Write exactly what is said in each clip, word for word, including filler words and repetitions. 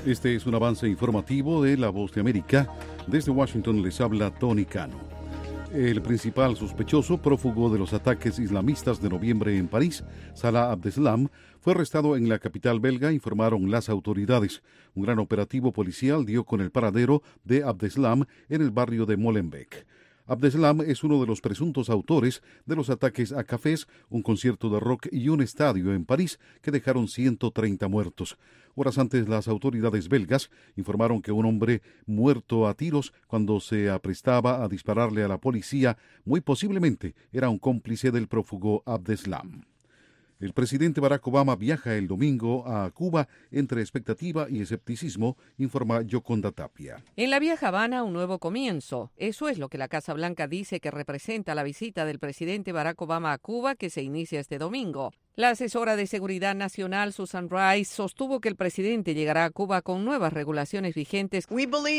Este es un avance informativo de La Voz de América. Desde Washington les habla Tony Cano. El principal sospechoso prófugo de los ataques islamistas de noviembre en París, Salah Abdeslam, fue arrestado en la capital belga, informaron las autoridades. Un gran operativo policial dio con el paradero de Abdeslam en el barrio de Molenbeek. Abdeslam es uno de los presuntos autores de los ataques a cafés, un concierto de rock y un estadio en París que dejaron ciento treinta muertos. Horas antes, las autoridades belgas informaron que un hombre muerto a tiros cuando se aprestaba a dispararle a la policía muy posiblemente era un cómplice del prófugo Abdeslam. El presidente Barack Obama viaja el domingo a Cuba entre expectativa y escepticismo, informa Yoconda Tapia. En la vieja Habana, un nuevo comienzo. Eso es lo que la Casa Blanca dice que representa la visita del presidente Barack Obama a Cuba, que se inicia este domingo. La asesora de Seguridad Nacional, Susan Rice, sostuvo que el presidente llegará a Cuba con nuevas regulaciones vigentes.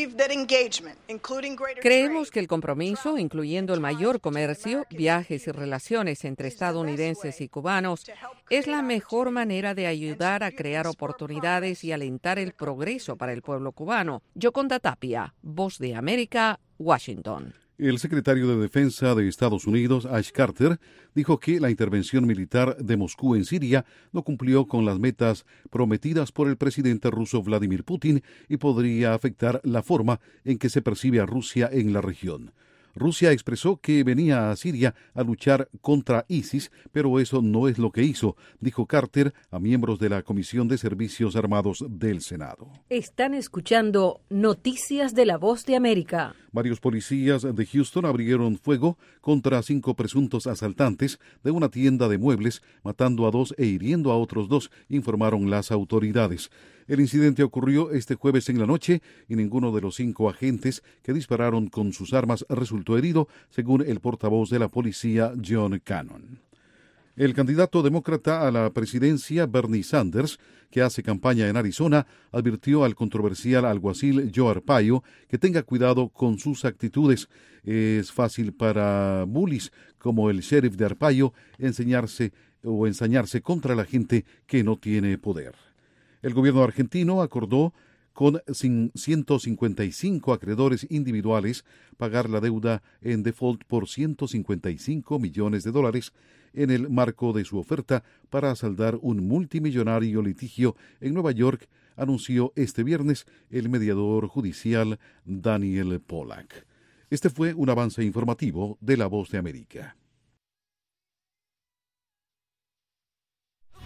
Creemos que el compromiso, incluyendo el mayor comercio, viajes y relaciones entre estadounidenses y cubanos, es la mejor manera de ayudar a crear oportunidades y alentar el progreso para el pueblo cubano. Yoconda Tapia, Voz de América, Washington. El secretario de Defensa de Estados Unidos, Ash Carter, dijo que la intervención militar de Moscú en Siria no cumplió con las metas prometidas por el presidente ruso Vladimir Putin y podría afectar la forma en que se percibe a Rusia en la región. Rusia expresó que venía a Siria a luchar contra ISIS, pero eso no es lo que hizo, dijo Carter a miembros de la Comisión de Servicios Armados del Senado. Están escuchando Noticias de la Voz de América. Varios policías de Houston abrieron fuego contra cinco presuntos asaltantes de una tienda de muebles, matando a dos e hiriendo a otros dos, informaron las autoridades. El incidente ocurrió este jueves en la noche y ninguno de los cinco agentes que dispararon con sus armas resultó herido, según el portavoz de la policía, John Cannon. El candidato demócrata a la presidencia, Bernie Sanders, que hace campaña en Arizona, advirtió al controversial alguacil Joe Arpaio que tenga cuidado con sus actitudes. Es fácil para bullies como el sheriff de Arpaio enseñarse o ensañarse contra la gente que no tiene poder. El gobierno argentino acordó con ciento cincuenta y cinco acreedores individuales pagar la deuda en default por ciento cincuenta y cinco millones de dólares en el marco de su oferta para saldar un multimillonario litigio en Nueva York, anunció este viernes el mediador judicial Daniel Pollack. Este fue un avance informativo de La Voz de América.